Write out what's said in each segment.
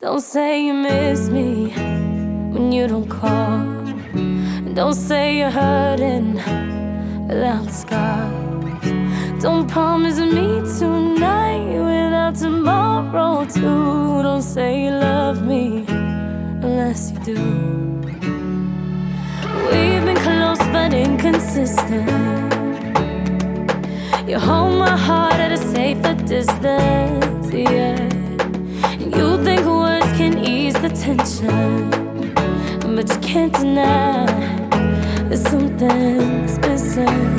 Don't say you miss me when you don't call. And don't say you're hurting without the scars. Don't promise me tonight without tomorrow too. Don't say you love me unless you do. We've been close but inconsistent. You hold my heart at a safer distance, yeah. And you think words can ease the tension, but you can't deny that something's missing.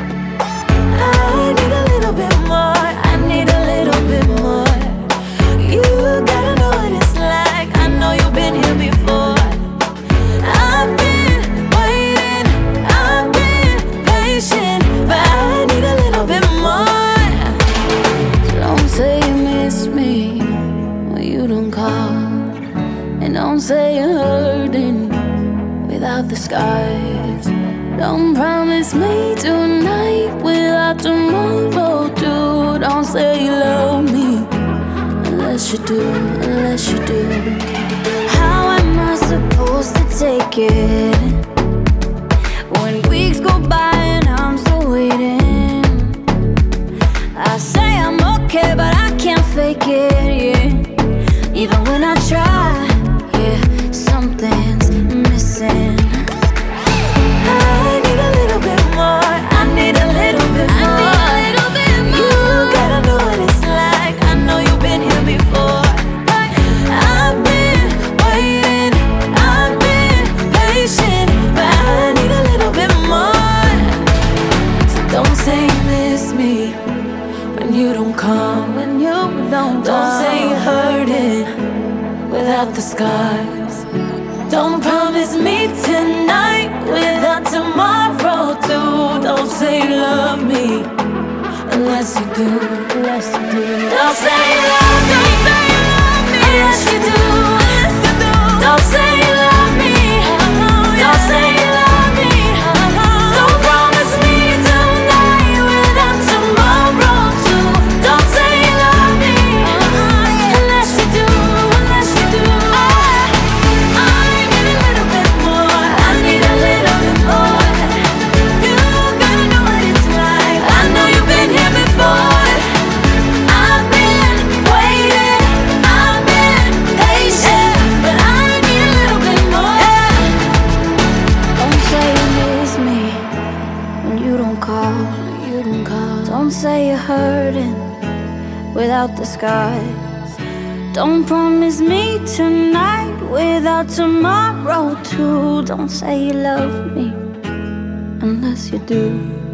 I need a little bit more, I need a little bit more. You gotta know what it's like, I know you've been here before. I've been waiting, I've been patient, but I need a little bit more. So don't say you miss me when you don't call, and don't say you're hurting without the scars. Don't promise me tonight without tomorrow too. Don't say you love me unless you do, unless you do. How am I supposed to take it when weeks go by and I'm still waiting? I say I'm okay, but I can't fake it, yeah. Even when I try, yeah, something's missing. I need a little bit more, I need a little bit more. You gotta know what it's like, I know you've been here before. I've been waiting, I've been patient, but I need a little bit more. So don't say you miss me when you don't come, when you don't say you're hurting without the scars. Don't promise me tonight without tomorrow too. Don't say you love me unless you do, unless you do. Don't say you love me unless you do. Don't say you love me. Don't say you love me. Don't promise me tonight without tomorrow too. Don't say you love me unless you do, unless you do. I need a little bit more, I need a little bit more. You gotta know what it's like, I know you've been here before. I've been waiting, I've been patient, but I need a little bit more. Don't say you miss me when you don't call, you don't call. Don't say you're hurting without the scars. Don't promise me tonight without tomorrow too. Don't say you love me unless you do.